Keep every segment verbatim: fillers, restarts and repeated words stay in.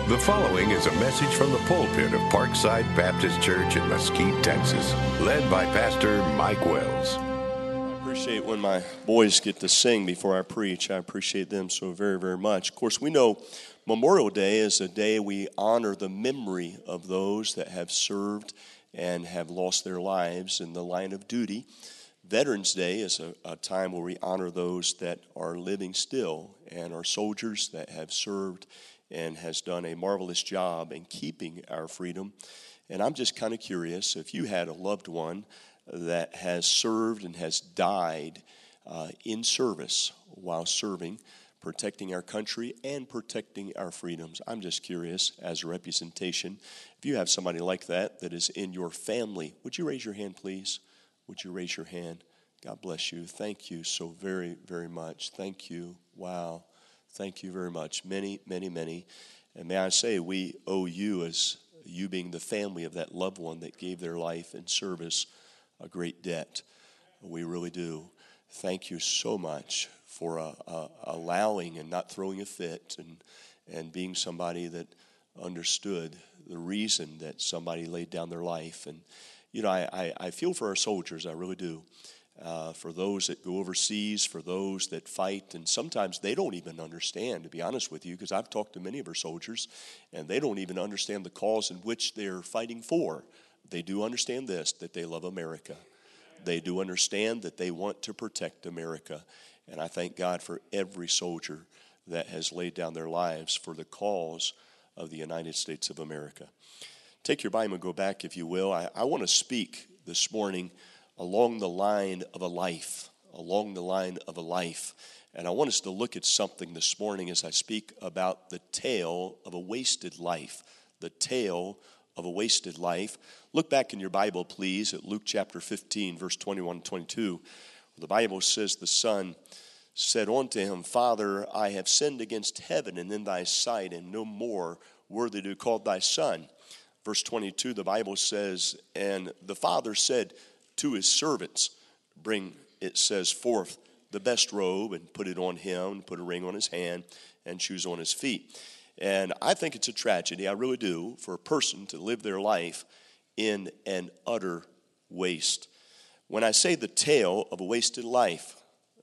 The following is a message from the pulpit of Parkside Baptist Church in Mesquite, Texas, led by Pastor Mike Wells. I appreciate when my boys get to sing before I preach. I appreciate them so very, very much. Of course, we know Memorial Day is a day we honor the memory of those that have served and have lost their lives in the line of duty. Veterans Day is a, a time where we honor those that are living still and are soldiers that have served and has done a marvelous job in keeping our freedom. And I'm just kind of curious, if you had a loved one that has served and has died uh, in service while serving, protecting our country and protecting our freedoms. I'm just curious, as a representation, if you have somebody like that that is in your family, would you raise your hand, please? Would you raise your hand? God bless you. Thank you so very, very much. Thank you. Wow. Thank you very much. Many, many, many. And may I say, we owe you, as you being the family of that loved one that gave their life in service, a great debt. We really do. Thank you so much for uh, uh, allowing and not throwing a fit and, and being somebody that understood the reason that somebody laid down their life. And, you know, I, I, I feel for our soldiers, I really do. Uh, for those that go overseas, for those that fight, and sometimes they don't even understand, to be honest with you, because I've talked to many of our soldiers, and they don't even understand the cause in which they're fighting for. They do understand this, that they love America. They do understand that they want to protect America, and I thank God for every soldier that has laid down their lives for the cause of the United States of America. Take your Bible and go back, if you will. I, I want to speak this morning along the line of a life, along the line of a life. And I want us to look at something this morning as I speak about the tale of a wasted life, the tale of a wasted life. Look back in your Bible, please, at Luke chapter fifteen, verse twenty-one and twenty-two. The Bible says, the son said unto him, Father, I have sinned against heaven and in thy sight, and no more worthy to be called thy son. Verse twenty-two, the Bible says, and the father said to his servants, bring, it says, forth the best robe and put it on him, put a ring on his hand and shoes on his feet. And I think it's a tragedy, I really do, for a person to live their life in an utter waste. When I say the tale of a wasted life,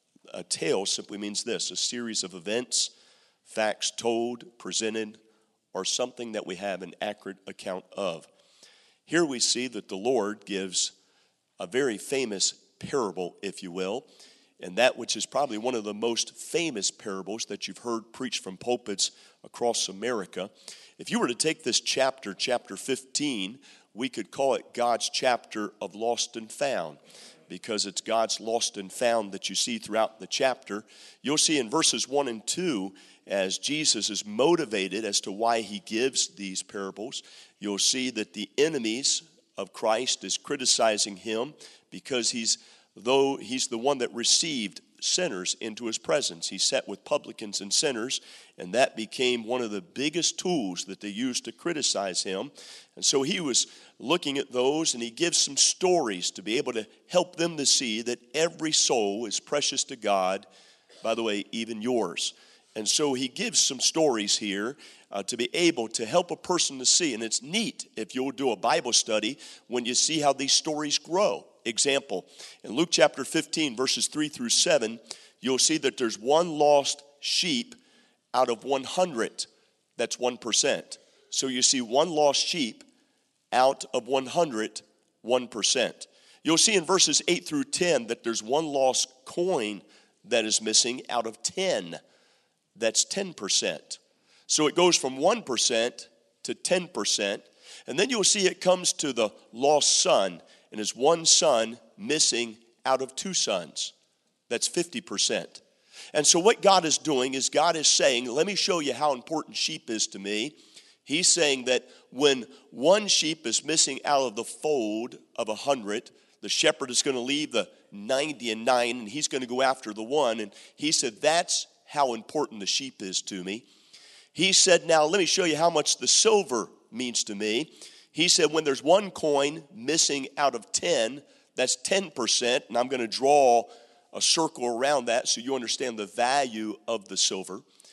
a tale simply means this, a series of events, facts told, presented, or something that we have an accurate account of. Here we see that the Lord gives a very famous parable, if you will, and that which is probably one of the most famous parables that you've heard preached from pulpits across America. If you were to take this chapter, chapter fifteen, we could call it God's chapter of lost and found, because it's God's lost and found that you see throughout the chapter. You'll see in verses one and two, as Jesus is motivated as to why he gives these parables, you'll see that the enemies of Christ is criticizing him because he's, though he's the one that received sinners into his presence. He sat with publicans and sinners, and that became one of the biggest tools that they used to criticize him. And so he was looking at those, and he gives some stories to be able to help them to see that every soul is precious to God, by the way, even yours. And so he gives some stories here uh, to be able to help a person to see. And it's neat if you'll do a Bible study when you see how these stories grow. Example, in Luke chapter fifteen, verses three through seven, you'll see that there's one lost sheep out of one hundred. That's one percent. So you see one lost sheep out of one hundred, one percent. You'll see in verses eight through ten that there's one lost coin that is missing out of ten. That's ten percent. So it goes from one percent to ten percent. And then you'll see it comes to the lost son, and is one son missing out of two sons. That's fifty percent. And so what God is doing is God is saying, let me show you how important sheep is to me. He's saying that when one sheep is missing out of the fold of a hundred, the shepherd is going to leave the ninety and nine, and he's going to go after the one. And he said, that's how important the sheep is to me. He said, now let me show you how much the silver means to me. He said, when there's one coin missing out of ten, that's ten percent, and I'm going to draw a circle around that so you understand the value of the silver.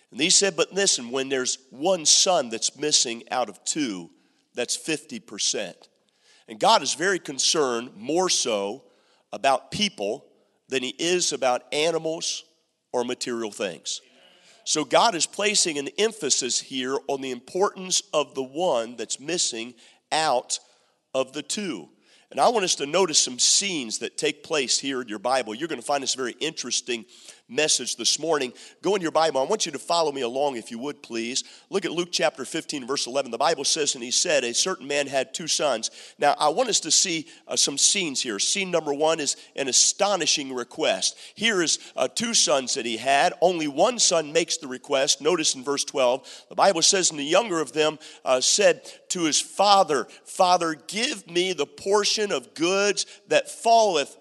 And he said, but listen, when there's one son that's missing out of two, that's fifty percent. And God is very concerned, more so, about people than he is about animals or material things. So God is placing an emphasis here on the importance of the one that's missing out of the two. And I want us to notice some scenes that take place here in your Bible. You're going to find this very interesting message this morning. Go in your Bible. I want you to follow me along if you would, please. Look at Luke chapter fifteen, verse eleven. The Bible says, and he said, a certain man had two sons. Now, I want us to see uh, some scenes here. Scene number one is an astonishing request. Here is uh, two sons that he had. Only one son makes the request. Notice in verse twelve, the Bible says, and the younger of them uh, said to his father, Father, give me the portion of goods that falleth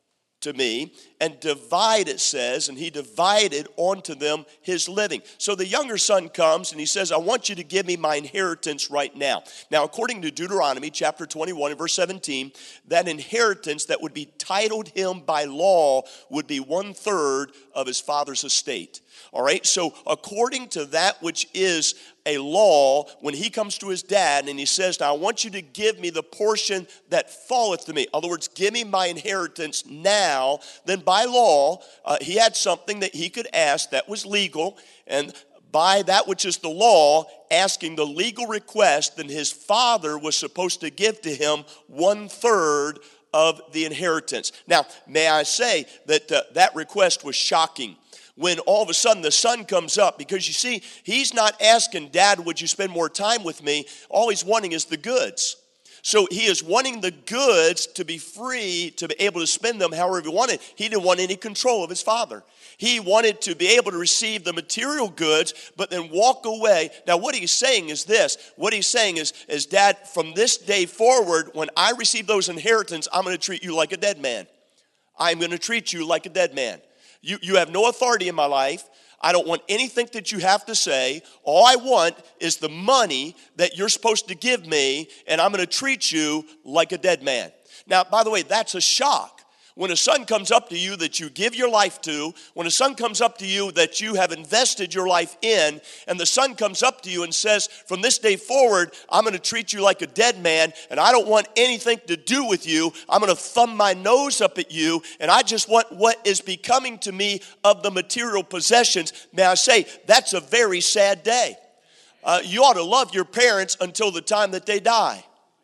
to me, and divide, it says, and he divided unto them his living. So the younger son comes and he says, I want you to give me my inheritance right now. Now, according to Deuteronomy chapter twenty-one and verse seventeen, that inheritance that would be titled him by law would be one third of his father's estate. All right, so according to that which is a law, when he comes to his dad and he says, now I want you to give me the portion that falleth to me. In other words, give me my inheritance now. Then by law, uh, he had something that he could ask that was legal. And by that which is the law, asking the legal request, then his father was supposed to give to him one third of the inheritance. Now, may I say that uh, that request was shocking. When all of a sudden the son comes up, because you see, he's not asking, Dad, would you spend more time with me? All he's wanting is the goods. So he is wanting the goods to be free, to be able to spend them however he wanted. He didn't want any control of his father. He wanted to be able to receive the material goods, but then walk away. Now what he's saying is this. What he's saying is, is Dad, from this day forward, when I receive those inheritance, I'm going to treat you like a dead man. I'm going to treat you like a dead man. You, you have no authority in my life. I don't want anything that you have to say. All I want is the money that you're supposed to give me, and I'm going to treat you like a dead man. Now, by the way, that's a shock. When a son comes up to you that you give your life to, when a son comes up to you that you have invested your life in, and the son comes up to you and says, from this day forward, I'm going to treat you like a dead man, and I don't want anything to do with you. I'm going to thumb my nose up at you, and I just want what is becoming to me of the material possessions. May I say, that's a very sad day. Uh, you ought to love your parents until the time that they die.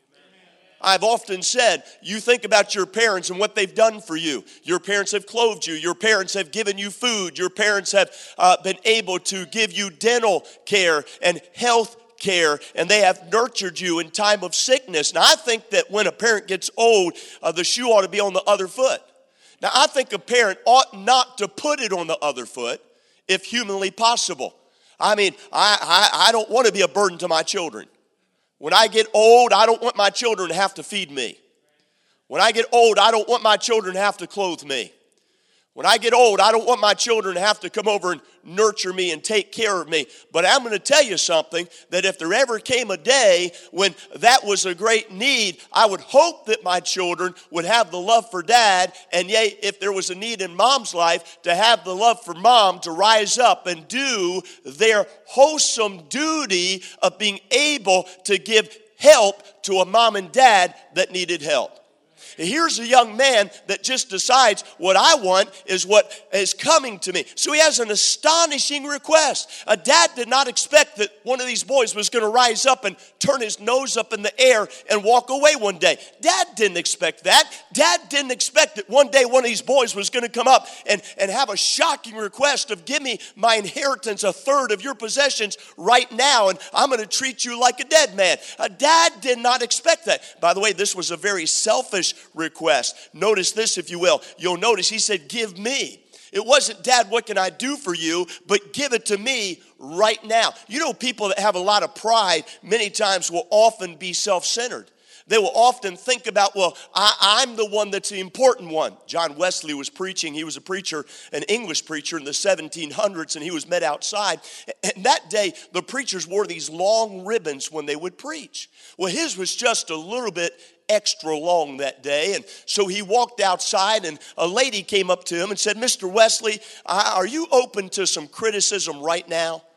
I've often said, you think about your parents and what they've done for you. Your parents have clothed you. Your parents have given you food. Your parents have uh, been able to give you dental care and health care, and they have nurtured you in time of sickness. Now, I think that when a parent gets old, uh, the shoe ought to be on the other foot. Now, I think a parent ought not to put it on the other foot if humanly possible. I mean, I, I, I don't want to be a burden to my children. When I get old, I don't want my children to have to feed me. When I get old, I don't want my children to have to clothe me. When I get old, I don't want my children to have to come over and nurture me and take care of me. But I'm going to tell you something, that if there ever came a day when that was a great need, I would hope that my children would have the love for Dad, and yet if there was a need in Mom's life, to have the love for Mom to rise up and do their wholesome duty of being able to give help to a mom and dad that needed help. Here's a young man that just decides what I want is what is coming to me. So he has an astonishing request. A dad did not expect that one of these boys was going to rise up and turn his nose up in the air and walk away one day. Dad didn't expect that. Dad didn't expect that one day one of these boys was going to come up and, and have a shocking request of, give me my inheritance, a third of your possessions right now, and I'm going to treat you like a dead man. A dad did not expect that. By the way, this was a very selfish request. Notice this, if you will. You'll notice he said, give me. It wasn't, Dad, what can I do for you? But give it to me right now. You know, people that have a lot of pride many times will often be self-centered. They will often think about, well, I, I'm the one that's the important one. John Wesley was preaching. He was a preacher, an English preacher in the seventeen hundreds, and he was met outside. And that day, the preachers wore these long ribbons when they would preach. Well, his was just a little bit extra long that day, and so he walked outside, and a lady came up to him and said, Mister Wesley, are you open to some criticism right now?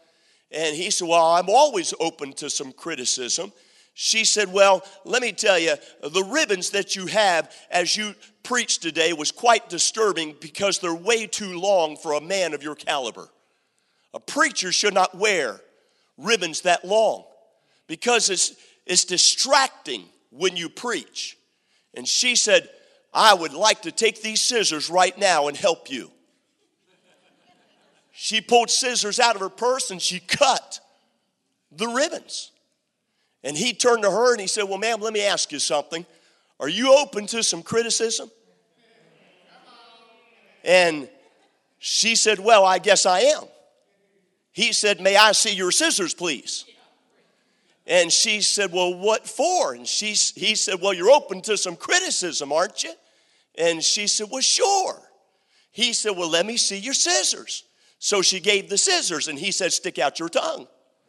And he said, well, I'm always open to some criticism. She said, well, let me tell you, the ribbons that you have as you preached today was quite disturbing because they're way too long for a man of your caliber. A preacher should not wear ribbons that long because it's, it's distracting when you preach. And she said, I would like to take these scissors right now and help you. She pulled scissors out of her purse and she cut the ribbons. And he turned to her and he said, well, ma'am, let me ask you something. Are you open to some criticism? And she said, well, I guess I am. He said, may I see your scissors, please? And she said, well, what for? And she, he said, well, you're open to some criticism, aren't you? And she said, well, sure. He said, well, let me see your scissors. So she gave the scissors, and he said, stick out your tongue.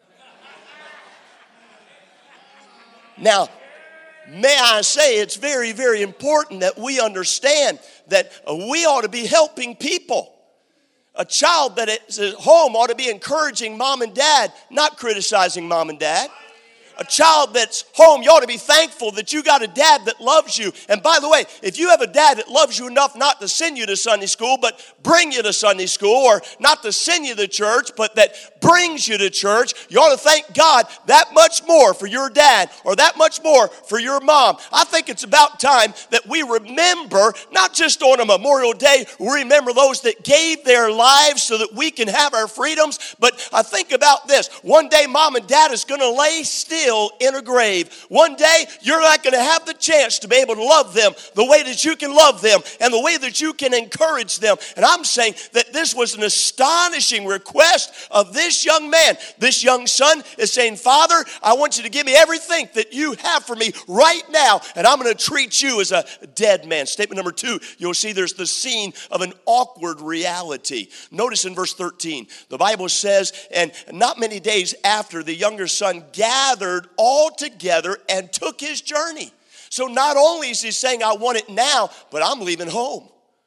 Now, may I say, it's very, very important that we understand that we ought to be helping people. A child that is at home ought to be encouraging mom and dad, not criticizing mom and dad. A child that's home, you ought to be thankful that you got a dad that loves you. And by the way, if you have a dad that loves you enough not to send you to Sunday school, but bring you to Sunday school, or not to send you to church, but that brings you to church, you ought to thank God that much more for your dad, or that much more for your mom. I think it's about time that we remember, not just on a Memorial Day, we remember those that gave their lives so that we can have our freedoms. But I think about this. One day mom and dad is going to lay still in a grave. One day you're not going to have the chance to be able to love them the way that you can love them and the way that you can encourage them. And I'm saying that this was an astonishing request of this young man. This young son is saying, Father, I want you to give me everything that you have for me right now, and I'm going to treat you as a dead man. Statement number two, you'll see there's the scene of an awkward reality. Notice in verse thirteen, the Bible says, and not many days after, the younger son gathered all together and took his journey. So not only is he saying, I want it now, but I'm leaving home.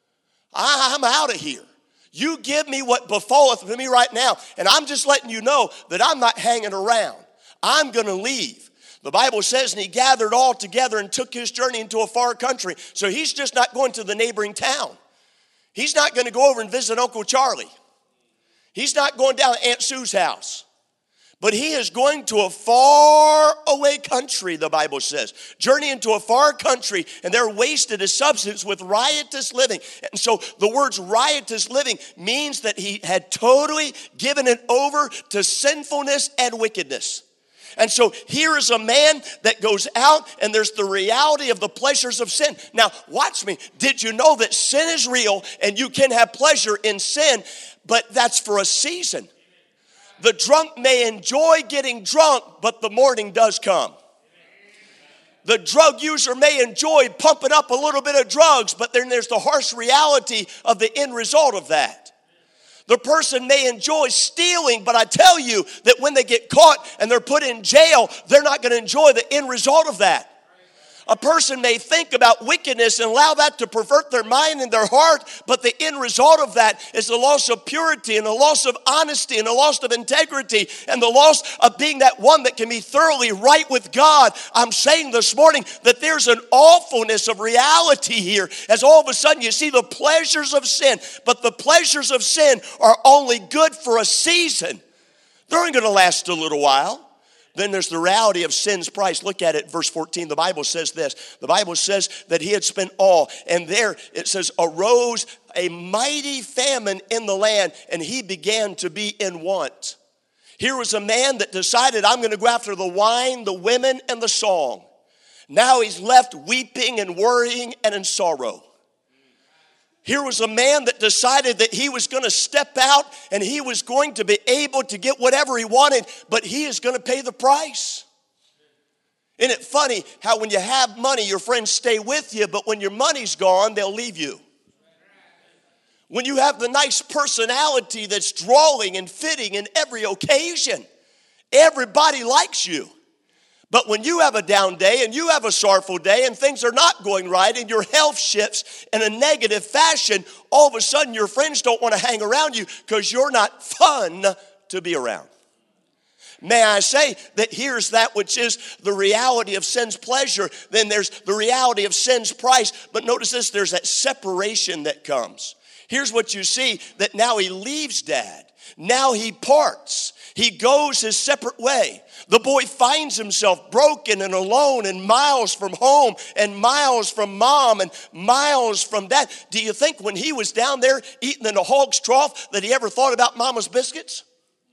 I, I'm out of here. You give me what befalleth me right now, and I'm just letting you know that I'm not hanging around. I'm going to leave. The Bible says, and he gathered all together and took his journey into a far country. So he's just not going to the neighboring town. He's not going to go over and visit Uncle Charlie. He's not going down to Aunt Sue's house. But he is going to a far away country, the Bible says. Journey into a far country, and they're wasted his substance with riotous living. And so the words riotous living means that he had totally given it over to sinfulness and wickedness. And so here is a man that goes out, and there's the reality of the pleasures of sin. Now, watch me. Did you know that sin is real, and you can have pleasure in sin, but that's for a season? The drunk may enjoy getting drunk, but the morning does come. The drug user may enjoy pumping up a little bit of drugs, but then there's the harsh reality of the end result of that. The person may enjoy stealing, but I tell you that when they get caught and they're put in jail, they're not going to enjoy the end result of that. A person may think about wickedness and allow that to pervert their mind and their heart, but the end result of that is the loss of purity and the loss of honesty and the loss of integrity and the loss of being that one that can be thoroughly right with God. I'm saying this morning that there's an awfulness of reality here as all of a sudden you see the pleasures of sin, but the pleasures of sin are only good for a season. They're only going to last a little while. Then there's the reality of sin's price. Look at it, verse fourteen. The Bible says this. The Bible says that he had spent all. And there it says, arose a mighty famine in the land, and he began to be in want. Here was a man that decided, I'm going to go after the wine, the women, and the song. Now he's left weeping and worrying and in sorrow. Here was a man that decided that he was going to step out and he was going to be able to get whatever he wanted, but he is going to pay the price. Isn't it funny how when you have money, your friends stay with you, but when your money's gone, they'll leave you. When you have the nice personality that's drawing and fitting in every occasion, everybody likes you. But when you have a down day and you have a sorrowful day and things are not going right and your health shifts in a negative fashion, all of a sudden your friends don't want to hang around you because you're not fun to be around. May I say that here's that which is the reality of sin's pleasure. Then there's the reality of sin's price. But notice this, there's that separation that comes. Here's what you see, that now he leaves dad. Now he parts. He goes his separate way. The boy finds himself broken and alone and miles from home and miles from mom and miles from dad. Do you think when he was down there eating in a hog's trough that he ever thought about mama's biscuits?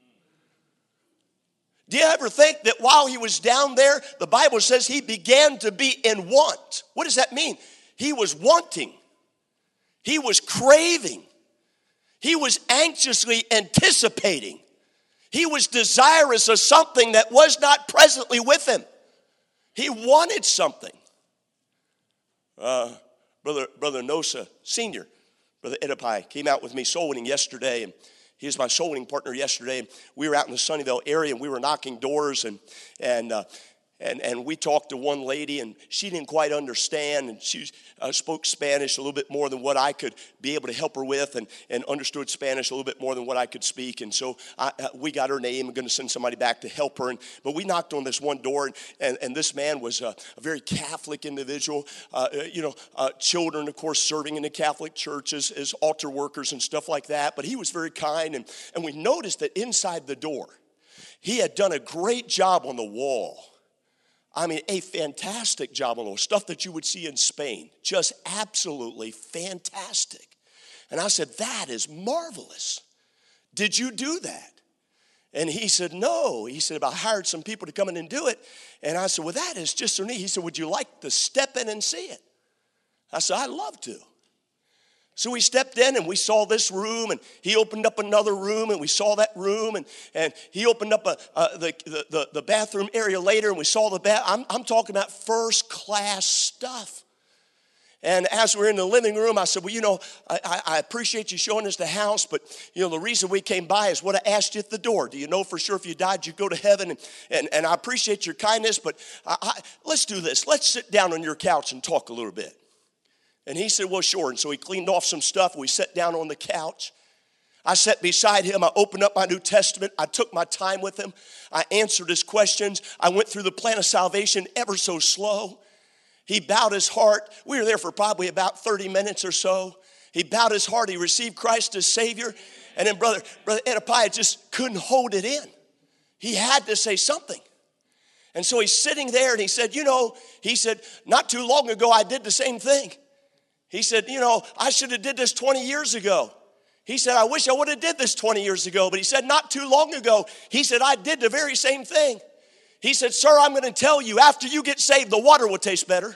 Do you ever think that while he was down there, the Bible says he began to be in want? What does that mean? He was wanting. He was craving. He was anxiously anticipating. He was desirous of something that was not presently with him. He wanted something. Uh, brother, brother Nosa Senior, Brother Edipai, came out with me soul winning yesterday, and he was my soul winning partner yesterday. And we were out in the Sunnyvale area, and we were knocking doors, and and uh, and and we talked to one lady, and she didn't quite understand, and she uh, spoke Spanish a little bit more than what I could be able to help her with, and, and understood Spanish a little bit more than what I could speak. And so I, uh, we got her name. I'm going to send somebody back to help her. And but we knocked on this one door, and and, and this man was a, a very Catholic individual. Uh, you know, uh, children, of course, serving in the Catholic church as, as altar workers and stuff like that. But he was very kind, and and we noticed that inside the door, he had done a great job on the wall. I mean, a fantastic job on those, stuff that you would see in Spain. Just absolutely fantastic. And I said, that is marvelous. Did you do that? And he said, no. He said, I hired some people to come in and do it. And I said, well, that is just so neat. He said, would you like to step in and see it? I said, I'd love to. So we stepped in and we saw this room, and he opened up another room, and we saw that room, and, and he opened up a, uh, the, the, the bathroom area later, and we saw the bath. I'm, I'm talking about first class stuff. And as we were in the living room, I said, well, you know, I, I appreciate you showing us the house, but, you know, the reason we came by is what I asked you at the door. Do you know for sure if you died, you'd go to heaven? And, and, and I appreciate your kindness, but I, I, let's do this. Let's sit down on your couch and talk a little bit. And he said, well, sure. And so he cleaned off some stuff. We sat down on the couch. I sat beside him. I opened up my New Testament. I took my time with him. I answered his questions. I went through the plan of salvation ever so slow. He bowed his heart. We were there for probably about thirty minutes or so. He bowed his heart. He received Christ as Savior. And then Brother, Brother Edipai just couldn't hold it in. He had to say something. And so he's sitting there, and he said, you know, he said, not too long ago I did the same thing. He said, you know, I should have did this twenty years ago. He said, I wish I would have did this twenty years ago. But he said, not too long ago, he said, I did the very same thing. He said, sir, I'm going to tell you, after you get saved, the water will taste better.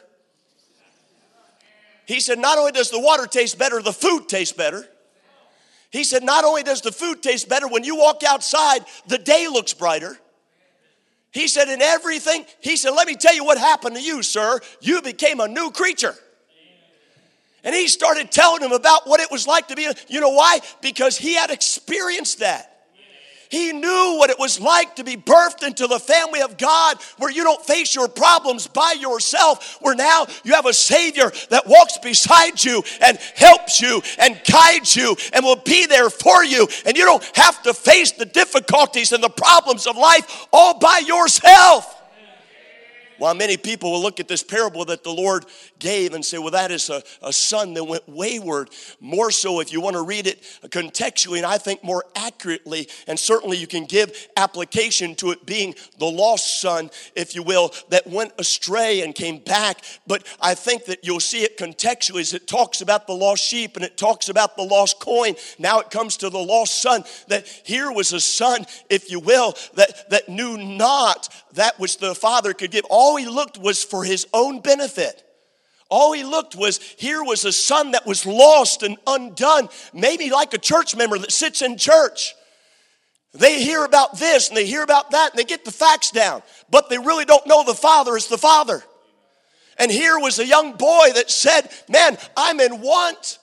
He said, not only does the water taste better, the food tastes better. He said, not only does the food taste better, when you walk outside, the day looks brighter. He said, in everything, he said, let me tell you what happened to you, sir. You became a new creature. And he started telling him about what it was like to be, you know why? Because he had experienced that. He knew what it was like to be birthed into the family of God, where you don't face your problems by yourself, where now you have a Savior that walks beside you and helps you and guides you and will be there for you. And you don't have to face the difficulties and the problems of life all by yourself. While many people will look at this parable that the Lord gave and say, well, that is a, a son that went wayward. More so if you want to read it contextually, and I think more accurately, and certainly you can give application to it being the lost son, if you will, that went astray and came back. But I think that you'll see it contextually as it talks about the lost sheep and it talks about the lost coin. Now it comes to the lost son, that here was a son, if you will, that, that knew not that which the father could give. All he looked was for his own benefit. All he looked was, here was a son that was lost and undone. Maybe like a church member that sits in church. They hear about this and they hear about that and they get the facts down. But they really don't know the Father is the Father. And here was a young boy that said, man, I'm in want.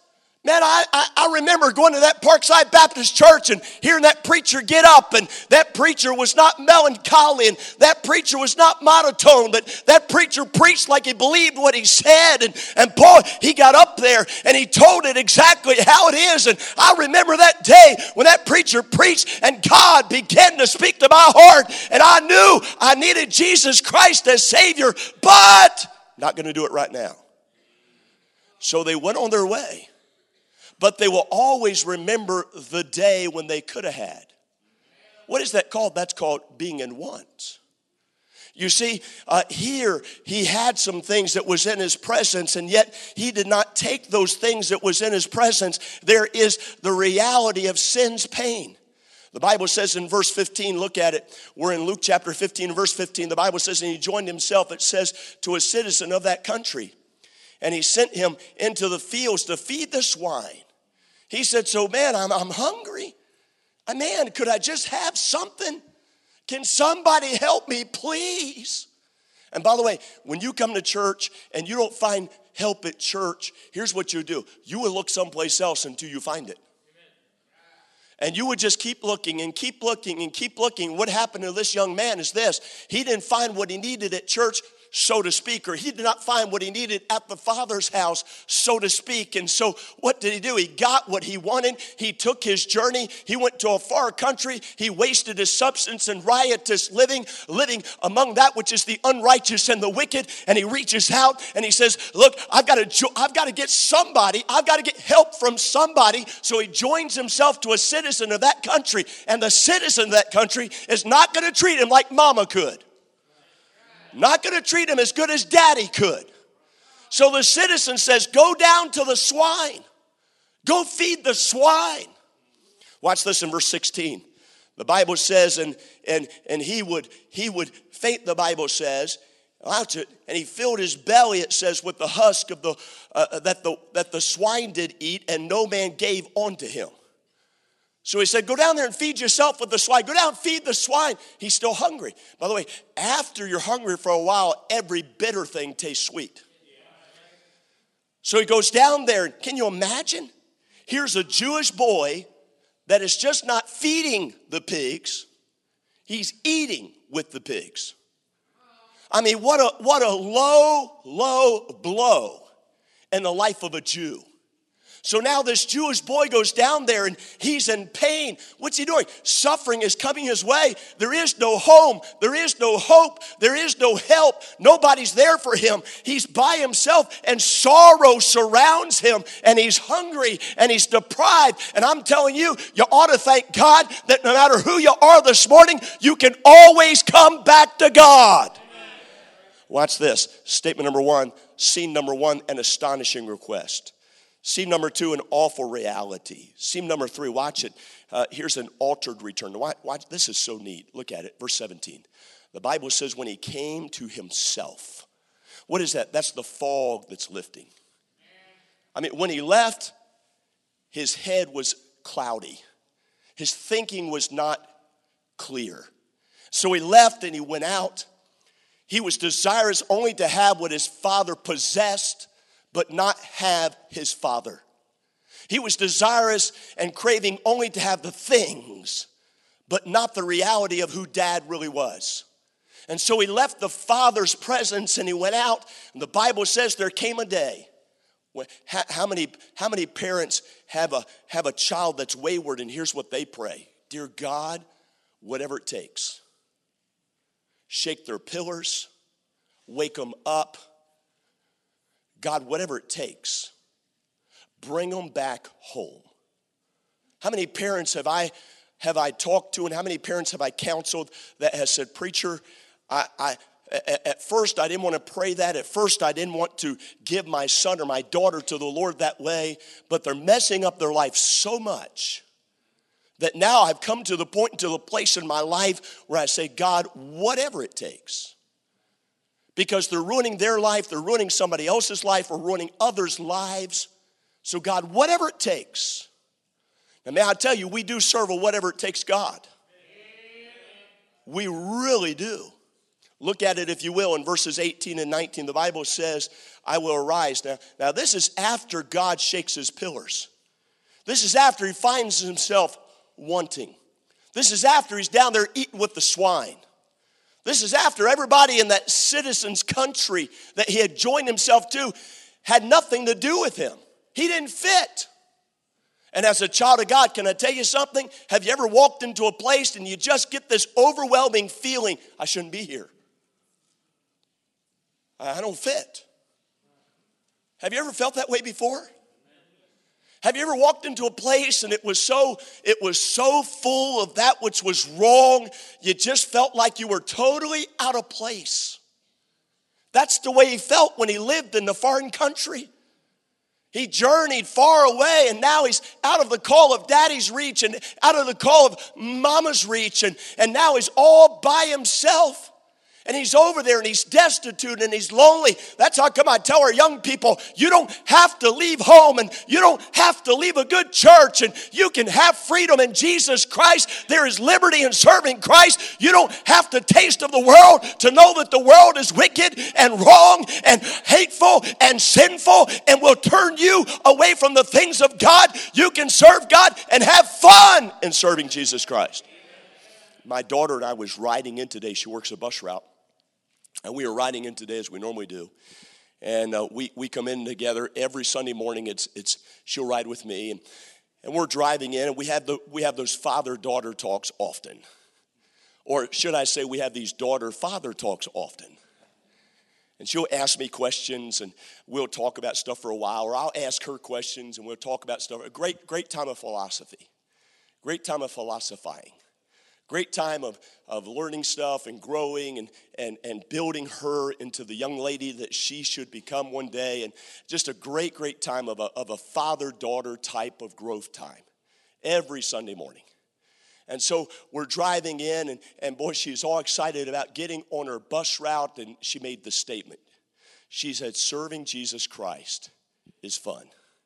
Man, I, I, I remember going to that Parkside Baptist Church and hearing that preacher get up, and that preacher was not melancholy, and that preacher was not monotone, but that preacher preached like he believed what he said. And, and Paul, he got up there and he told it exactly how it is. And I remember that day when that preacher preached and God began to speak to my heart, and I knew I needed Jesus Christ as Savior, but not going to do it right now. So they went on their way. But they will always remember the day when they could have had. What is that called? That's called being in want. You see, uh, here he had some things that was in his presence, and yet he did not take those things that was in his presence. There is the reality of sin's pain. The Bible says in verse fifteen, look at it. We're in Luke chapter fifteen, verse fifteen. The Bible says, and he joined himself, it says, to a citizen of that country. And he sent him into the fields to feed the swine. He said, so man, I'm, I'm hungry. Man, could I just have something? Can somebody help me, please? And by the way, when you come to church and you don't find help at church, here's what you do. You will look someplace else until you find it. And you would just keep looking and keep looking and keep looking. What happened to this young man is this. He didn't find what he needed at church, so to speak, or he did not find what he needed at the Father's house, so to speak. And so what did he do? He got what he wanted. He took his journey. He went to a far country. He wasted his substance in riotous living, living among that which is the unrighteous and the wicked. And he reaches out and he says, look, I've got to, I've got to get somebody. I've got to get help from somebody. So he joins himself to a citizen of that country. And the citizen of that country is not going to treat him like mama could. Not going to treat him as good as daddy could. So the citizen says, go down to the swine. Go feed the swine. Watch this in verse sixteen. The Bible says, and and and he would he would faint, the Bible says, watch it, and he filled his belly, it says, with the husk of the uh, that the that the swine did eat, and no man gave unto him. So he said, go down there and feed yourself with the swine. Go down and feed the swine. He's still hungry. By the way, after you're hungry for a while, every bitter thing tastes sweet. So he goes down there. Can you imagine? Here's a Jewish boy that is just not feeding the pigs. He's eating with the pigs. I mean, what a, what a low, low blow in the life of a Jew. So now this Jewish boy goes down there and he's in pain. What's he doing? Suffering is coming his way. There is no home. There is no hope. There is no help. Nobody's there for him. He's by himself and sorrow surrounds him, and he's hungry and he's deprived. And I'm telling you, you ought to thank God that no matter who you are this morning, you can always come back to God. Watch this. Statement number one, scene number one, an astonishing request. Scene number two, an awful reality. Scene number three, watch it. Uh, here's an altered return. Watch, watch, this is so neat. Look at it, verse seventeen. The Bible says when he came to himself. What is that? That's the fog that's lifting. I mean, when he left, his head was cloudy. His thinking was not clear. So he left and he went out. He was desirous only to have what his father possessed, but not have his father. He was desirous and craving only to have the things, but not the reality of who dad really was. And so he left the father's presence and he went out. And the Bible says there came a day. When, how, how many, how many parents have a, have a child that's wayward, and here's what they pray. Dear God, whatever it takes. Shake their pillars, wake them up. God, whatever it takes, bring them back home. How many parents have I have I talked to, and how many parents have I counseled that has said, preacher, I, I at first I didn't want to pray that. At first I didn't want to give my son or my daughter to the Lord that way, but they're messing up their life so much that now I've come to the point, to the place in my life where I say, God, whatever it takes. Because they're ruining their life, they're ruining somebody else's life, or ruining others' lives. So God, whatever it takes. Now may I tell you, we do serve a whatever it takes God. We really do. Look at it, if you will, in verses eighteen and nineteen. The Bible says, I will arise. Now, now this is after God shakes his pillars. This is after he finds himself wanting. This is after he's down there eating with the swine. This is after everybody in that citizen's country that he had joined himself to had nothing to do with him. He didn't fit. And as a child of God, can I tell you something? Have you ever walked into a place and you just get this overwhelming feeling, I shouldn't be here. I don't fit. Have you ever felt that way before? Have you ever walked into a place and it was so it was so full of that which was wrong, you just felt like you were totally out of place? That's the way he felt when he lived in the foreign country. He journeyed far away, and now he's out of the call of daddy's reach and out of the call of mama's reach, and, and now he's all by himself. And he's over there and he's destitute and he's lonely. That's how come I tell our young people, you don't have to leave home and you don't have to leave a good church, and you can have freedom in Jesus Christ. There is liberty in serving Christ. You don't have to taste of the world to know that the world is wicked and wrong and hateful and sinful and will turn you away from the things of God. You can serve God and have fun in serving Jesus Christ. My daughter and I was riding in today. She works a bus route. And we were riding in today as we normally do. And uh, we, we come in together every Sunday morning. It's it's she'll ride with me. And, and we're driving in, and we have the we have those father-daughter talks often. Or should I say we have these daughter-father talks often. And she'll ask me questions, and we'll talk about stuff for a while. Or I'll ask her questions, and we'll talk about stuff. A great, great time of philosophy. Great time of philosophizing. Great time of, of learning stuff and growing and, and, and building her into the young lady that she should become one day. And just a great, great time of a, of a father-daughter type of growth time every Sunday morning. And so we're driving in, and, and boy, she's all excited about getting on her bus route, and she made the statement. She said, serving Jesus Christ is fun.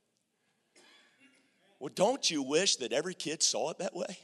Well, don't you wish that every kid saw it that way?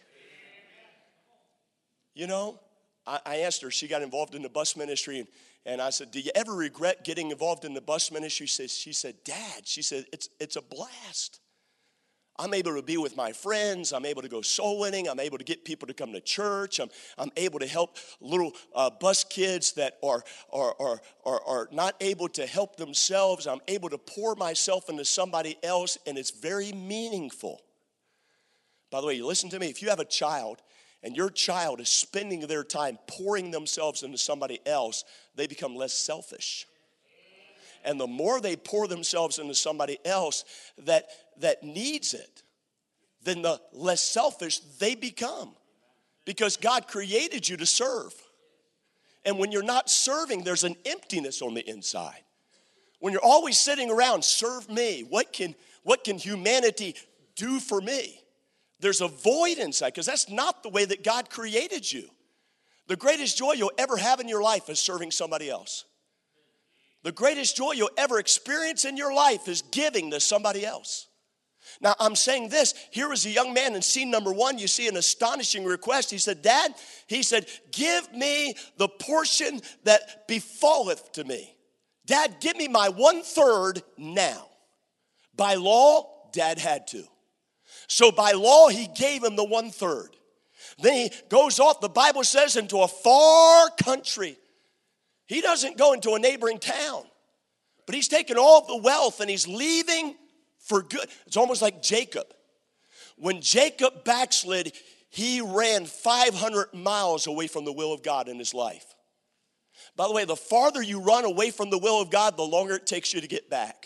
You know, I, I asked her, she got involved in the bus ministry, and, and I said, do you ever regret getting involved in the bus ministry? She said, she said, Dad, she said, it's it's a blast. I'm able to be with my friends. I'm able to go soul winning. I'm able to get people to come to church. I'm, I'm able to help little uh, bus kids that are, are, are, are, are not able to help themselves. I'm able to pour myself into somebody else, and it's very meaningful. By the way, you listen to me. If you have a child, and your child is spending their time pouring themselves into somebody else, they become less selfish. And the more they pour themselves into somebody else that, that needs it, then the less selfish they become. Because God created you to serve. And when you're not serving, there's an emptiness on the inside. When you're always sitting around, serve me. What can, what can humanity do for me? There's a void inside, because that's not the way that God created you. The greatest joy you'll ever have in your life is serving somebody else. The greatest joy you'll ever experience in your life is giving to somebody else. Now, I'm saying this. Here was a young man in scene number one. You see an astonishing request. He said, Dad, he said, give me the portion that befalleth to me. Dad, give me my one-third now. By law, Dad had to. So by law, he gave him the one-third. Then he goes off, the Bible says, into a far country. He doesn't go into a neighboring town. But he's taken all the wealth and he's leaving for good. It's almost like Jacob. When Jacob backslid, he ran five hundred miles away from the will of God in his life. By the way, the farther you run away from the will of God, the longer it takes you to get back.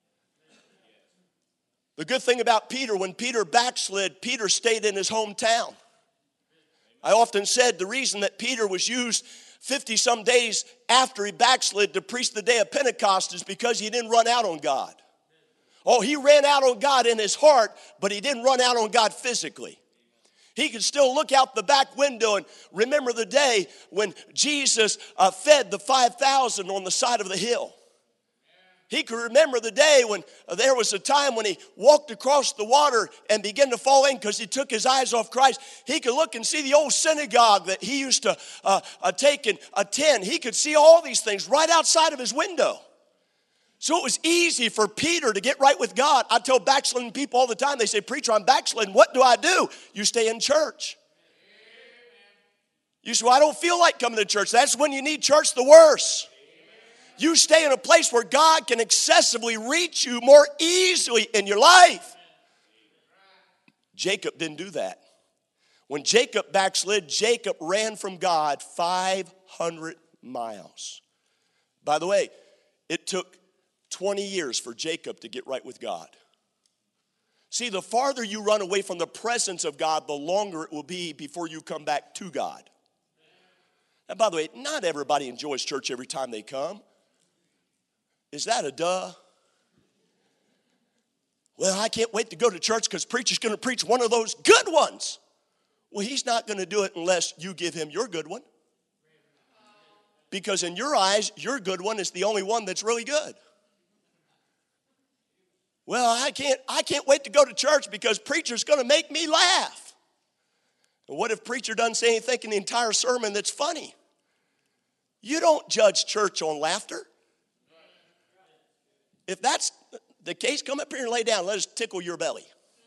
The good thing about Peter, when Peter backslid, Peter stayed in his hometown. I often said the reason that Peter was used fifty-some days after he backslid to preach the day of Pentecost is because he didn't run out on God. Oh, he ran out on God in his heart, but he didn't run out on God physically. He could still look out the back window and remember the day when Jesus uh, fed the five thousand on the side of the hill. He could remember the day when uh, there was a time when he walked across the water and began to fall in because he took his eyes off Christ. He could look and see the old synagogue that he used to uh, uh, take and attend. He could see all these things right outside of his window. So it was easy for Peter to get right with God. I tell backslidden people all the time, they say, preacher, I'm backslidden. What do I do? You stay in church. You say, well, I don't feel like coming to church. That's when you need church the worst. You stay in a place where God can excessively reach you more easily in your life. Jacob didn't do that. When Jacob backslid, Jacob ran from God five hundred miles. By the way, it took twenty years for Jacob to get right with God. See, the farther you run away from the presence of God, the longer it will be before you come back to God. And by the way, not everybody enjoys church every time they come. Is that a duh? Well, I can't wait to go to church because preacher's going to preach one of those good ones. Well, he's not going to do it unless you give him your good one. Because in your eyes, your good one is the only one that's really good. Well, I can't, I can't wait to go to church because preacher's going to make me laugh. And what if preacher doesn't say anything in the entire sermon that's funny? You don't judge church on laughter. If that's the case, come up here and lay down. Let us tickle your belly.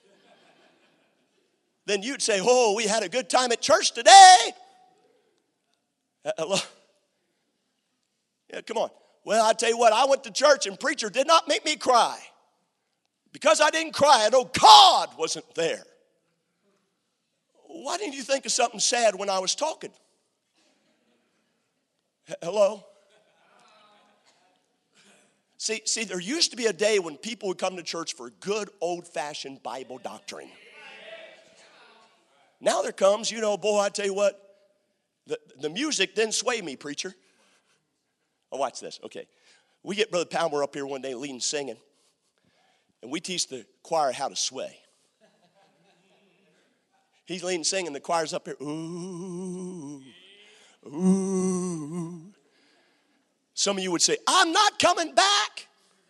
Then you'd say, oh, we had a good time at church today. Hello? Yeah, come on. Well, I tell you what, I went to church and preacher did not make me cry. Because I didn't cry, I know God wasn't there. Why didn't you think of something sad when I was talking? Hello? See, see, there used to be a day when people would come to church for good old-fashioned Bible doctrine. Now there comes, you know, boy, I tell you what, the, the music didn't sway me, preacher. Oh, watch this. Okay. We get Brother Palmer up here one day leading singing, and we teach the choir how to sway. He's leading singing, the choir's up here, ooh, ooh. Some of you would say, I'm not coming back.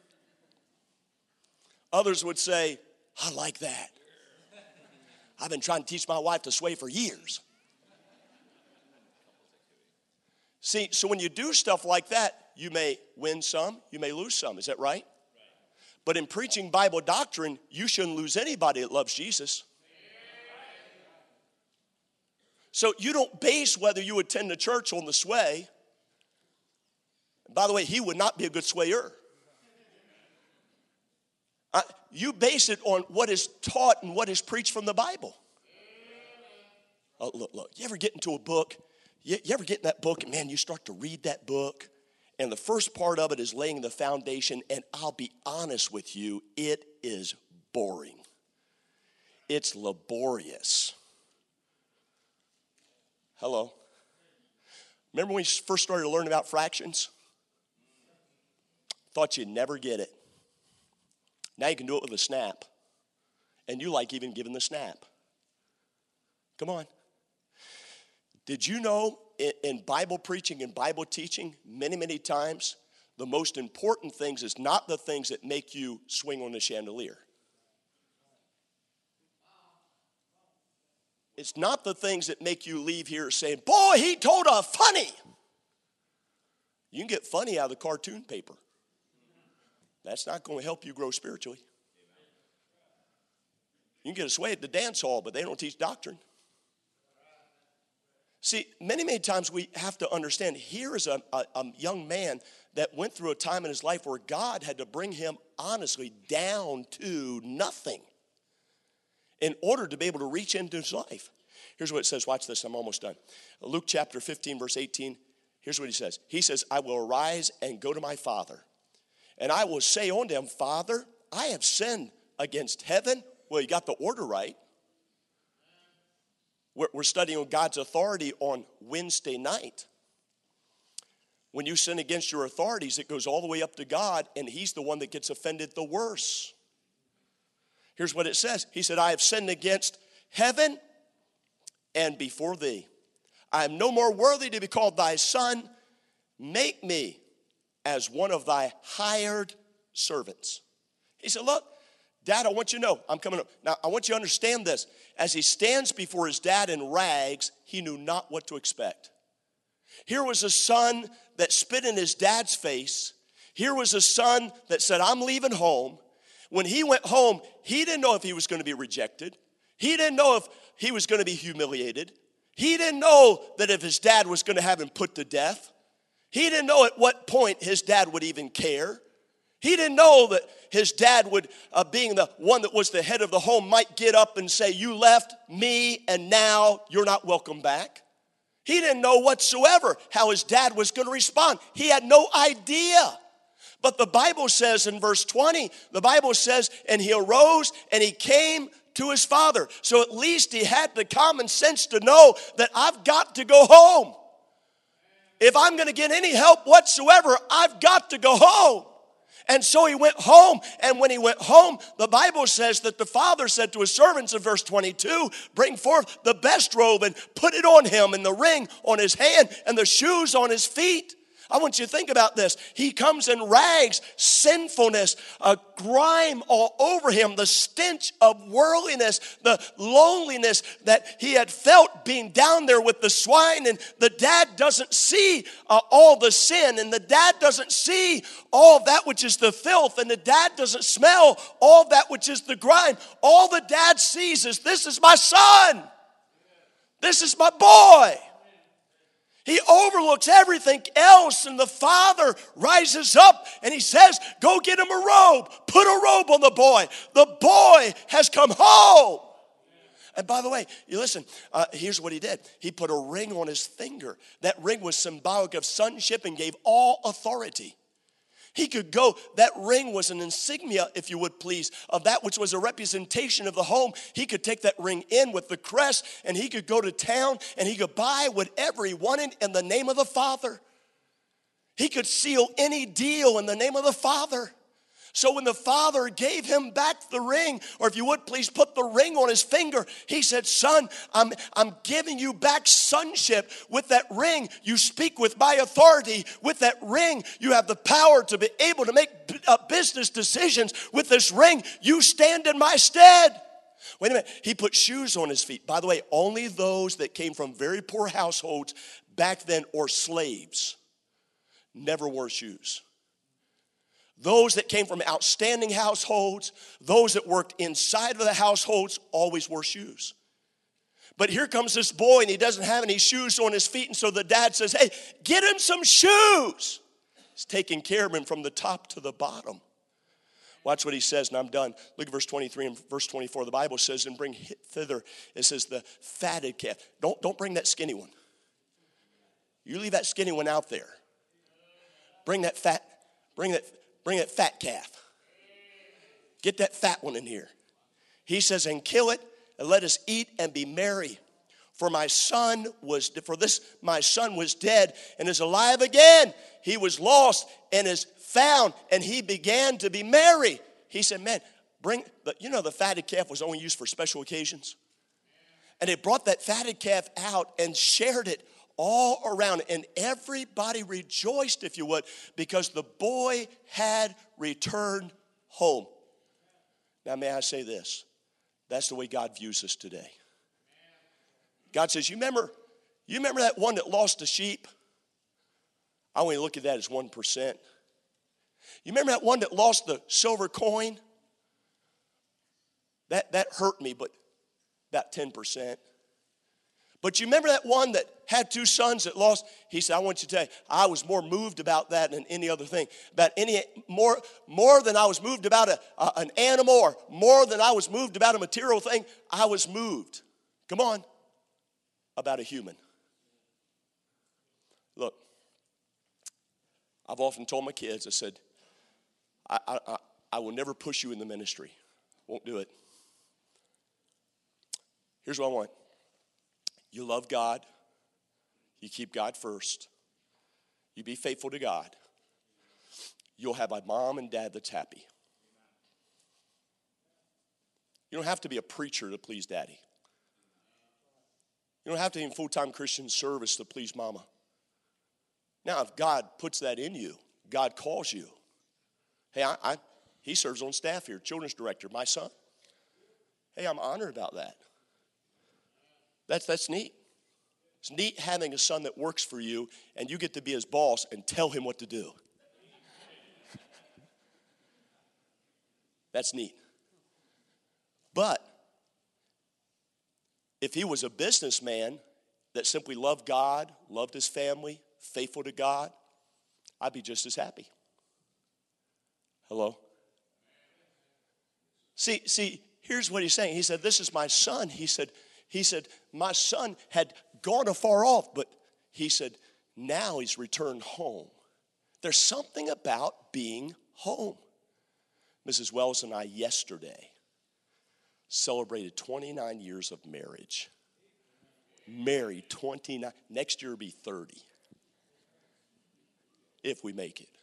Others would say, I like that. I've been trying to teach my wife to sway for years. See, so when you do stuff like that, you may win some, you may lose some. Is that right? But in preaching Bible doctrine, you shouldn't lose anybody that loves Jesus. So you don't base whether you attend the church on the sway. By the way, he would not be a good swayer. Uh, you base it on what is taught and what is preached from the Bible. Oh, look, look, you ever get into a book, you, you ever get in that book, and man, you start to read that book, and the first part of it is laying the foundation, and I'll be honest with you, it is boring. It's laborious. Hello. Remember when we first started learning about fractions? Thought you'd never get it. Now you can do it with a snap. And you like even giving the snap. Come on. Did you know in, in Bible preaching and Bible teaching, many, many times, the most important things is not the things that make you swing on the chandelier. It's not the things that make you leave here saying, boy, he told a funny. You can get funny out of the cartoon paper. That's not going to help you grow spiritually. You can get a sway at the dance hall, but they don't teach doctrine. See, many, many times we have to understand, here is a, a, a young man that went through a time in his life where God had to bring him honestly down to nothing in order to be able to reach into his life. Here's what it says. Watch this. I'm almost done. Luke chapter fifteen, verse eighteen. Here's what he says. He says, I will arise and go to my father. And I will say unto him, Father, I have sinned against heaven. Well, you got the order right. We're, we're studying God's authority on Wednesday night. When you sin against your authorities, it goes all the way up to God, and he's the one that gets offended the worst. Here's what it says. He said, I have sinned against heaven and before thee. I am no more worthy to be called thy son. Make me as one of thy hired servants. He said, look, Dad, I want you to know, I'm coming up. Now, I want you to understand this. As he stands before his dad in rags, he knew not what to expect. Here was a son that spit in his dad's face. Here was a son that said, I'm leaving home. When he went home, he didn't know if he was going to be rejected. He didn't know if he was going to be humiliated. He didn't know that if his dad was going to have him put to death. He didn't know at what point his dad would even care. He didn't know that his dad would, uh, being the one that was the head of the home, might get up and say, you left me and now you're not welcome back. He didn't know whatsoever how his dad was going to respond. He had no idea. But the Bible says in verse twenty, the Bible says, and he arose and he came to his father. So at least he had the common sense to know that I've got to go home. If I'm going to get any help whatsoever, I've got to go home. And so he went home, and when he went home, the Bible says that the father said to his servants in verse twenty-two, bring forth the best robe and put it on him, and the ring on his hand, and the shoes on his feet. I want you to think about this. He comes in rags, sinfulness, a grime all over him, the stench of worldliness, the loneliness that he had felt being down there with the swine. And the dad doesn't see uh, all the sin, and the dad doesn't see all that which is the filth, and the dad doesn't smell all that which is the grime. All the dad sees is, this is my son. This is my boy. He overlooks everything else, and the father rises up and he says, go get him a robe. Put a robe on the boy. The boy has come home. And by the way, you listen, uh, here's what he did. He put a ring on his finger. That ring was symbolic of sonship and gave all authority. He could go, that ring was an insignia, if you would please, of that which was a representation of the home. He could take that ring in with the crest, and he could go to town, and he could buy whatever he wanted in the name of the Father. He could seal any deal in the name of the Father. So when the father gave him back the ring, or if you would please put the ring on his finger, he said, son, I'm, I'm giving you back sonship. With that ring, you speak with my authority. With that ring, you have the power to be able to make uh, business decisions. With this ring, you stand in my stead. Wait a minute. He put shoes on his feet. By the way, only those that came from very poor households back then, or slaves, never wore shoes. Those that came from outstanding households, those that worked inside of the households, always wore shoes. But here comes this boy, and he doesn't have any shoes on his feet, and so the dad says, hey, get him some shoes. He's taking care of him from the top to the bottom. Watch what he says, and I'm done. Look at verse twenty-three and verse twenty-four. The Bible says, and bring thither, it says, the fatted calf. Don't, don't bring that skinny one. You leave that skinny one out there. Bring that fat, bring that Bring that fat calf. Get that fat one in here. He says, and kill it, and let us eat and be merry. For my son was, for this my son was dead and is alive again. He was lost and is found, and he began to be merry. He said, man, bring, the, you know the fatted calf was only used for special occasions. And they brought that fatted calf out and shared it all around, and everybody rejoiced, if you would, because the boy had returned home. Now, may I say this? That's the way God views us today. God says, you remember, you remember that one that lost a sheep? I only look at that as one percent. You remember that one that lost the silver coin? That, that hurt me, but about ten percent. But you remember that one that had two sons that lost? He said, I want you to tell you, I was more moved about that than any other thing. About any more, more than I was moved about a, a, an animal, or more than I was moved about a material thing, I was moved. Come on. About a human. Look, I've often told my kids, I said, I, I, I, I will never push you in the ministry. Won't do it. Here's what I want. You love God. You keep God first. You be faithful to God. You'll have a mom and dad that's happy. You don't have to be a preacher to please daddy. You don't have to be in full-time Christian service to please mama. Now, if God puts that in you, God calls you. Hey, I, I, he serves on staff here, children's director, my son. Hey, I'm honored about that. That's, that's neat. It's neat having a son that works for you, and you get to be his boss and tell him what to do. That's neat. But if he was a businessman that simply loved God, loved his family, faithful to God, I'd be just as happy. Hello? See, see, here's what he's saying. He said, this is my son. He said, he said, my son had gone afar off, but he said, now he's returned home. There's something about being home. Missus Wells and I yesterday celebrated twenty-nine years of marriage. Married twenty-nine. Next year will be thirty. If we make it.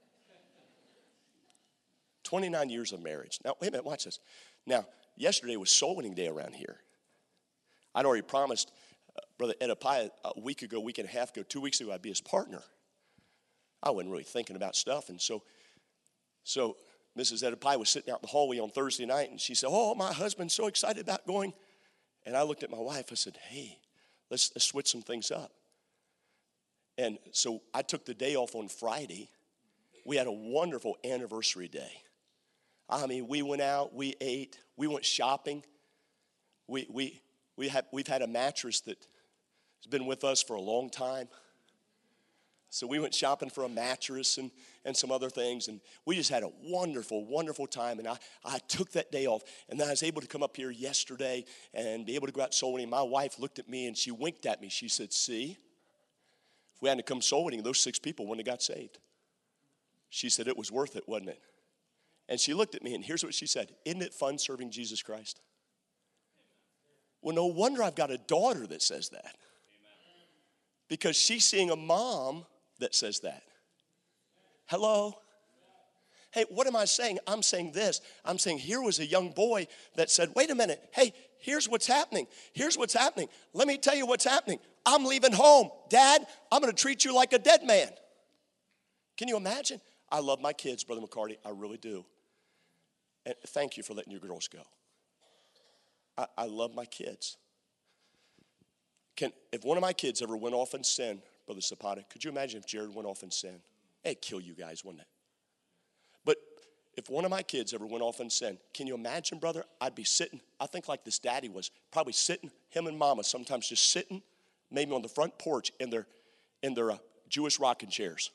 twenty-nine years of marriage. Now, wait a minute, watch this. Now, yesterday was soul winning day around here. I'd already promised uh, Brother Edepai a week ago, week and a half ago, two weeks ago, I'd be his partner. I wasn't really thinking about stuff, and so, so Missus Edepai was sitting out in the hallway on Thursday night, and she said, oh, my husband's so excited about going. And I looked at my wife, I said, hey, let's, let's switch some things up. And so I took the day off on Friday. We had a wonderful anniversary day. I mean, we went out, we ate, we went shopping. We we we have we've had a mattress that has been with us for a long time. So we went shopping for a mattress and, and some other things, and we just had a wonderful, wonderful time. And I, I took that day off, and then I was able to come up here yesterday and be able to go out soul winning. My wife looked at me and she winked at me. She said, see, if we hadn't come soul winning, those six people wouldn't have got saved. She said it was worth it, wasn't it? And she looked at me, and here's what she said. Isn't it fun serving Jesus Christ? Well, no wonder I've got a daughter that says that. Because she's seeing a mom that says that. Hello? Hey, what am I saying? I'm saying this. I'm saying here was a young boy that said, wait a minute. Hey, here's what's happening. Here's what's happening. Let me tell you what's happening. I'm leaving home. Dad, I'm going to treat you like a dead man. Can you imagine? I love my kids, Brother McCarty. I really do. And thank you for letting your girls go. I, I love my kids. Can, if one of my kids ever went off in sin, Brother Zapata, could you imagine if Jared went off in sin? It'd kill you guys, wouldn't it? But if one of my kids ever went off in sin, can you imagine, brother? I'd be sitting, I think like this daddy was, probably sitting, him and mama sometimes just sitting, maybe on the front porch in their, in their uh, Jewish rocking chairs.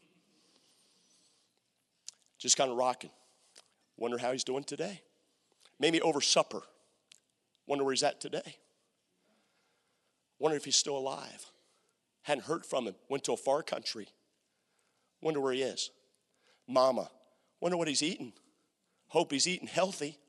Just kind of rocking. Wonder how he's doing today. Maybe over supper. Wonder where he's at today. Wonder if he's still alive. Hadn't heard from him. Went to a far country. Wonder where he is. Mama. Wonder what he's eating. Hope he's eating healthy.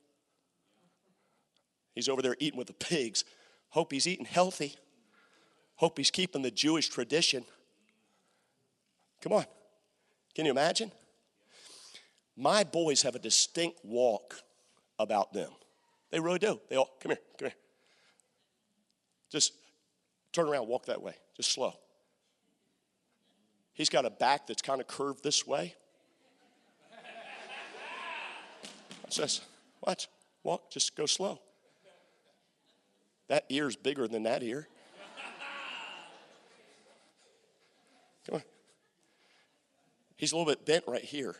He's over there eating with the pigs. Hope he's eating healthy. Hope he's keeping the Jewish tradition. Come on. Can you imagine? My boys have a distinct walk about them. They really do. They all, come here, come here. Just turn around, walk that way. Just slow. He's got a back that's kind of curved this way. Watch this. Watch. Walk. Just go slow. That ear's bigger than that ear. Come on. He's a little bit bent right here.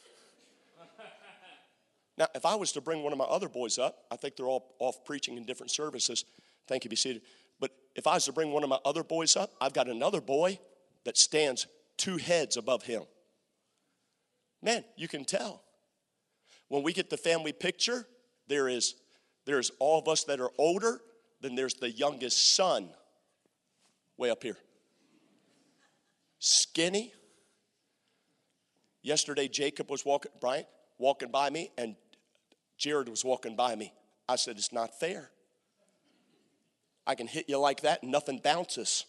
Now, if I was to bring one of my other boys up, I think they're all off preaching in different services. Thank you, be seated. But if I was to bring one of my other boys up, I've got another boy that stands two heads above him. Man, you can tell. When we get the family picture, there is there's all of us that are older, then there's the youngest son way up here. Skinny. Yesterday, Jacob was walking, Brian, walking by me, and Jared was walking by me. I said, it's not fair. I can hit you like that and nothing bounces.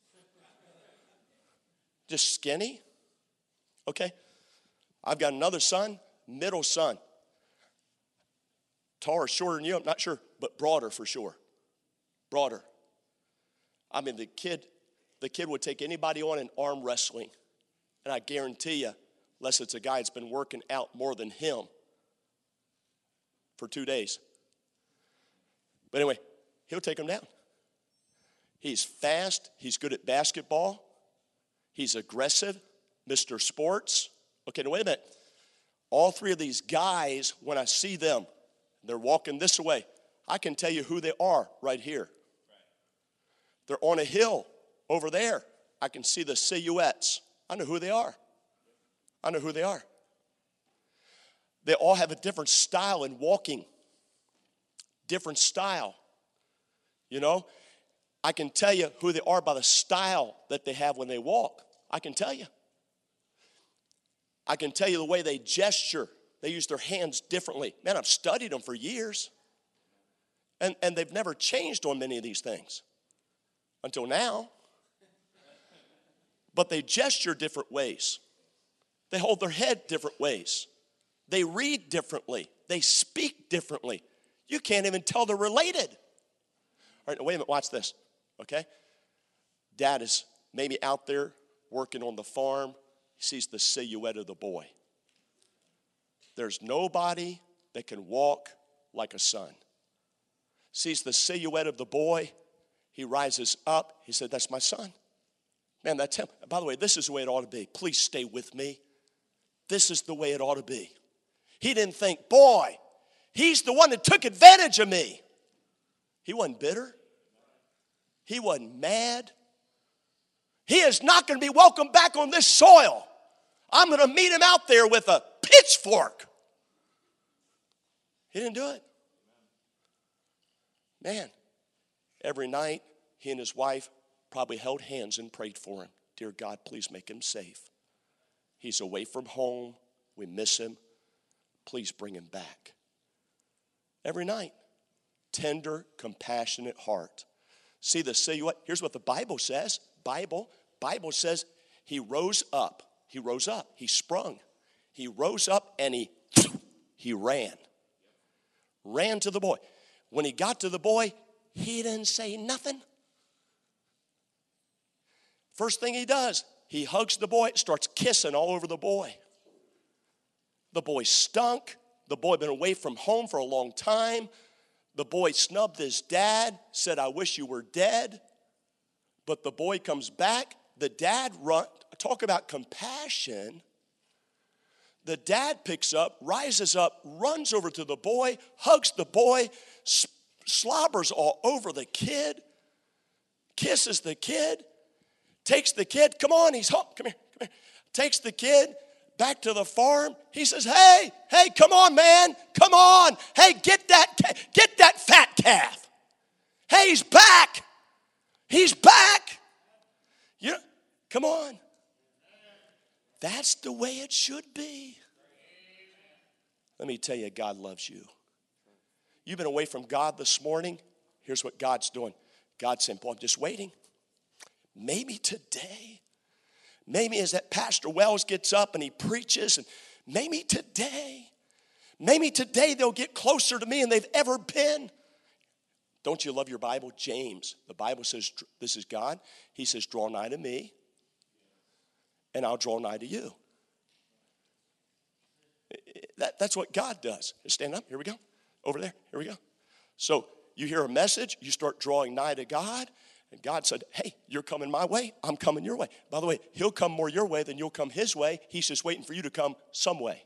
Just skinny. Okay. I've got another son, middle son. Taller, shorter than you, I'm not sure, but broader for sure. Broader. I mean, the kid, the kid would take anybody on in arm wrestling. And I guarantee you, unless it's a guy that's been working out more than him for two days. But anyway, he'll take him down. He's fast. He's good at basketball. He's aggressive. Mister Sports. Okay, now wait a minute. All three of these guys, when I see them, they're walking this way. I can tell you who they are right here. They're on a hill over there. I can see the silhouettes. I know who they are. I know who they are. They all have a different style in walking. Different style. You know, I can tell you who they are by the style that they have when they walk. I can tell you. I can tell you the way they gesture. They use their hands differently. Man, I've studied them for years. And, and they've never changed on many of these things. Until now. But they gesture different ways. They hold their head different ways. They read differently. They speak differently. You can't even tell they're related. All right, now wait a minute, watch this, okay? Dad is maybe out there working on the farm. He sees the silhouette of the boy. There's nobody that can walk like a son. Sees the silhouette of the boy. He rises up. He said, that's my son. Man, that's him. By the way, this is the way it ought to be. Please stay with me. This is the way it ought to be. He didn't think, boy, he's the one that took advantage of me. He wasn't bitter. He wasn't mad. He is not going to be welcome back on this soil. I'm going to meet him out there with a pitchfork. He didn't do it. Man, every night he and his wife probably held hands and prayed for him. Dear God, please make him safe. He's away from home. We miss him. Please bring him back. Every night. Tender, compassionate heart. See the silhouette. Here's what the Bible says. Bible, Bible says he rose up. He rose up. He sprung. He rose up and he, he ran. Ran to the boy. When he got to the boy, he didn't say nothing. First thing he does, he hugs the boy, starts kissing all over the boy. The boy stunk. The boy had been away from home for a long time. The boy snubbed his dad, said, I wish you were dead. But the boy comes back. The dad run. Talk about compassion. The dad picks up, rises up, runs over to the boy, hugs the boy, slobbers all over the kid, kisses the kid, takes the kid. Come on, he's home. Come here, come here. Takes the kid back to the farm. He says, hey, hey, come on, man. Come on. Hey, get that, get that fat calf. Hey, he's back. He's back. You know, come on. That's the way it should be. Let me tell you, God loves you. You've been away from God this morning. Here's what God's doing. God's saying, boy, I'm just waiting. Maybe today. Maybe as that Pastor Wells gets up and he preaches, and maybe today, maybe today they'll get closer to me than they've ever been. Don't you love your Bible? James, the Bible says, this is God. He says, draw nigh to me, and I'll draw nigh to you. That, that's what God does. Stand up. Here we go. Over there. Here we go. So you hear a message. You start drawing nigh to God. And God said, hey, you're coming my way. I'm coming your way. By the way, he'll come more your way than you'll come his way. He's just waiting for you to come some way.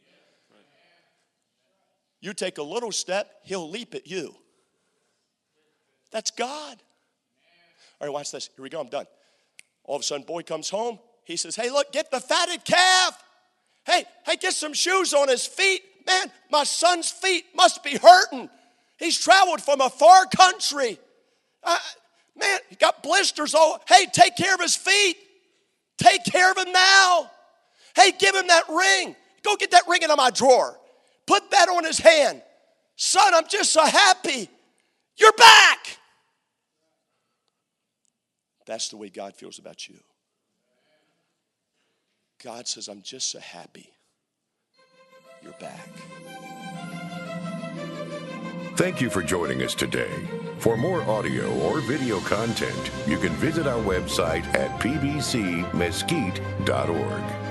You take a little step, he'll leap at you. That's God. All right, watch this. Here we go. I'm done. All of a sudden, boy comes home. He says, hey, look, get the fatted calf. Hey, hey, get some shoes on his feet. Man, my son's feet must be hurting. He's traveled from a far country. Uh, man, he got blisters all. Hey, take care of his feet. Take care of him now. Hey, give him that ring. Go get that ring out of my drawer. Put that on his hand. Son, I'm just so happy. You're back. That's the way God feels about you. God says, I'm just so happy you're back. Thank you for joining us today. For more audio or video content, you can visit our website at p b c mesquite dot org.